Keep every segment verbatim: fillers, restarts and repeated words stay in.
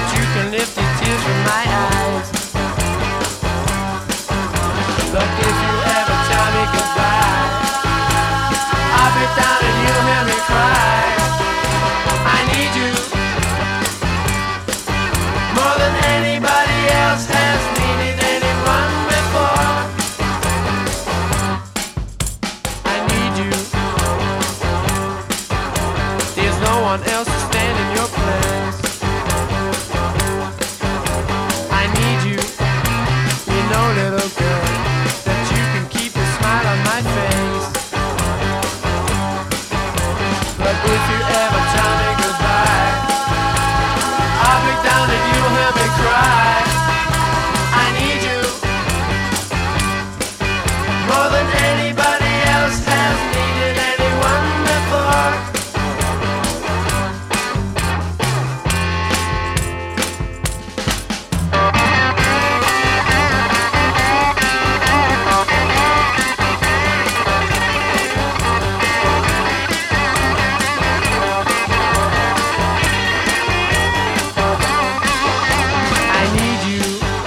you can lift the tears from my eyes. Look, if you ever tell me goodbye, I'll be down and you'll hear me cry. I need you more than anybody else has needed anyone before. I need you. There's no one else to stand in your place. I need you. You know, little girl, that you can keep a smile on my face. But if you ever tell me goodbye, I'll be down and you'll hear me cry. I need you more than anybody else has needed anyone before. I need you.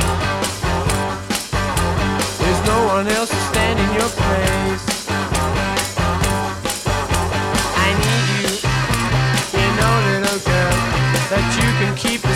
There's no one else to stand in your place. I need you. You know, little girl, that you can keep